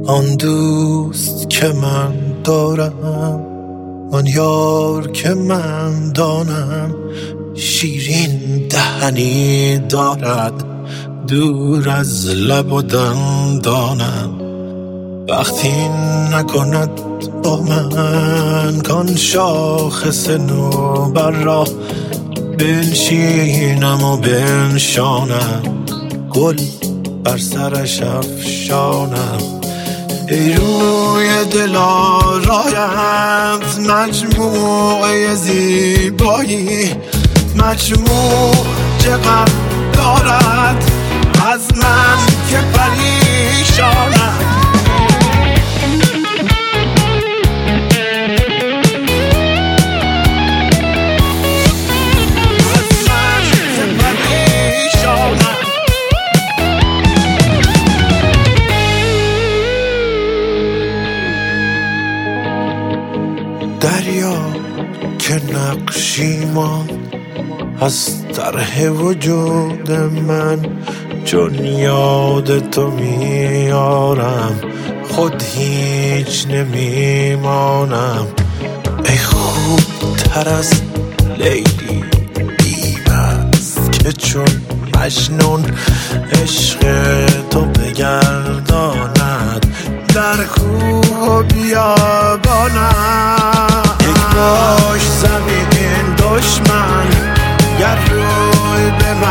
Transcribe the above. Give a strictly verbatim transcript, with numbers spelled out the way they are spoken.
آن دوست که من دارم، آن یار که من دانم، شیرین دهنی دارد دور از لب و دندانم. وقتی نکند با من کان شاخص نوبر را، بنشینم و بنشانم، گل بر سرش افشانم. ای روی دل آرایت مجموعه زیبایی، مجموع چقدر دارد از من که پریشانم. دریا که نقشی ماند از طرح وجود من، چون یاد تو میارم خود هیچ نمیمانم. ای خوب تر از لیلی بی‌بست که چون مجنون عشق تو بگرداند در کوه و بیابانم. یک باش زمین دشمن گر روی به